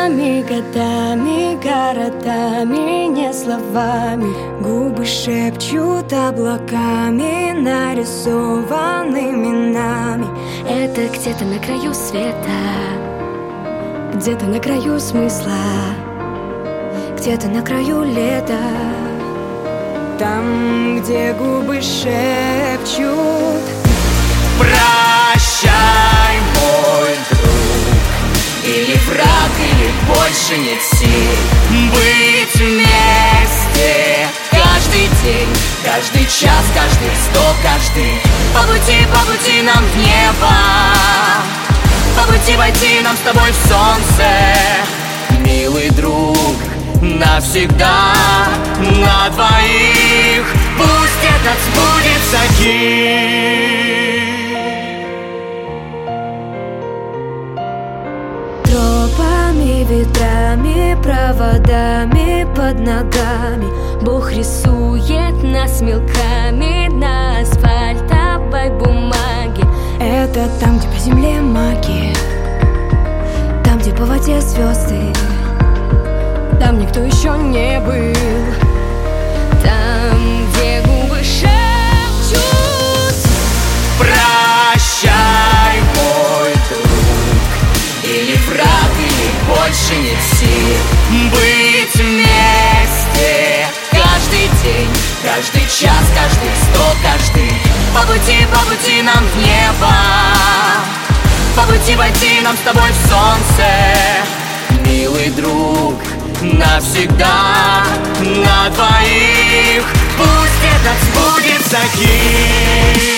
Ночами, годами, городами, не словами. Губы шепчут облаками, нарисованными нами. Это где-то на краю света, где-то на краю смысла, где-то на краю лета. Там, где губы шепчут: прощай, мой друг, или враг, или больше нет сил быть вместе. Каждый день, каждый час, каждый вздох, каждый по пути нам в небо, по пути войти нам с тобой в солнце. Милый друг, навсегда, на двоих, пусть этот сбудется гимн. тропами, ветрами, проводами под ногами. Бог рисует нас мелками на асфальтовой бумаге. Это там, где по земле магия, там, где по воде звезды, там никто еще не был. Там, где губы шепчут: прощай, мой друг, или враг, или больше нет сил быть вместе. Каждый день, каждый час, каждый вздох, каждый по пути нам в небо, по пути войти нам с тобой в солнце. Милый друг, навсегда, на двоих, пусть этот сбудется гимн.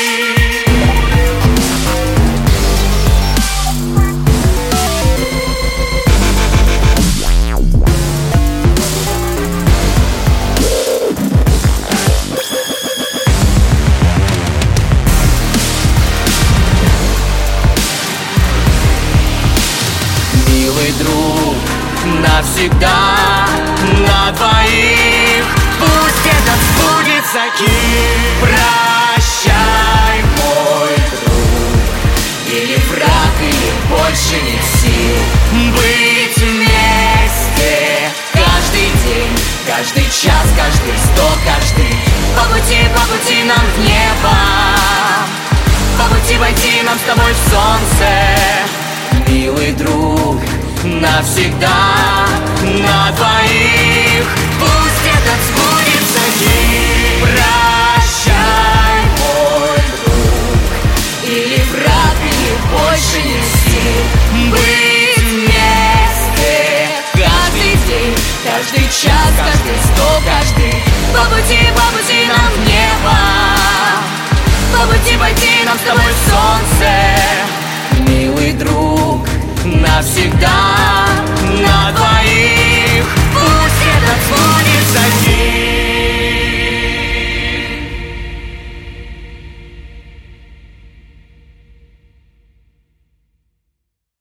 Милый друг, навсегда, на двоих, пусть этот сбудется гимн. Прощай, мой друг, или враг, или больше нет сил быть вместе. Каждый день, каждый час, каждый вздох, каждый по пути нам в небо, по пути войти нам с тобой в солнце. Милый друг, навсегда, на двоих, пусть этот сбудется гимн. Прощай, мой друг, или враг, или больше нет сил быть вместе. Каждый день, каждый час, каждый вздох, каждый по пути нам в небо, по пути войти нам с тобой в солнце. Милый друг, навсегда.